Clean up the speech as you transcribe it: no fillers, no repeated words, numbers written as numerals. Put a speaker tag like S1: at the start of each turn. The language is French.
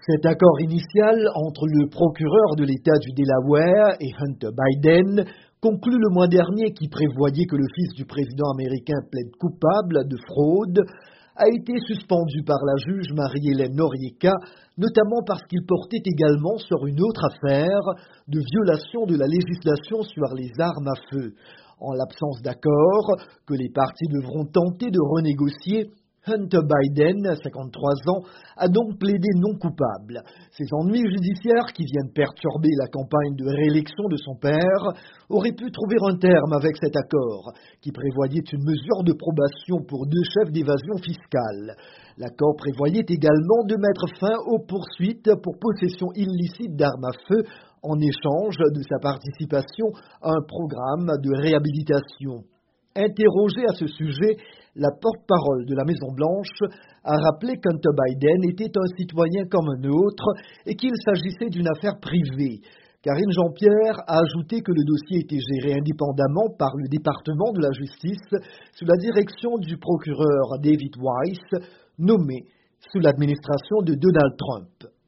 S1: Cet accord initial entre le procureur de l'État du Delaware et Hunter Biden, conclu le mois dernier, qui prévoyait que le fils du président américain plaide coupable de fraude, a été suspendu par la juge Marie-Hélène Norieka, notamment parce qu'il portait également sur une autre affaire de violation de la législation sur les armes à feu. En l'absence d'accord, que les parties devront tenter de renégocier, Hunter Biden, 53 ans, a donc plaidé non coupable. Ces ennuis judiciaires qui viennent perturber la campagne de réélection de son père auraient pu trouver un terme avec cet accord, qui prévoyait une mesure de probation pour 2 chefs d'évasion fiscale. L'accord prévoyait également de mettre fin aux poursuites pour possession illicite d'armes à feu en échange de sa participation à un programme de réhabilitation. Interrogé à ce sujet, la porte-parole de la Maison-Blanche a rappelé qu'Hunter Biden était un citoyen comme un autre et qu'il s'agissait d'une affaire privée. Karine Jean-Pierre a ajouté que le dossier était géré indépendamment par le département de la justice sous la direction du procureur David Weiss, nommé sous l'administration de Donald Trump.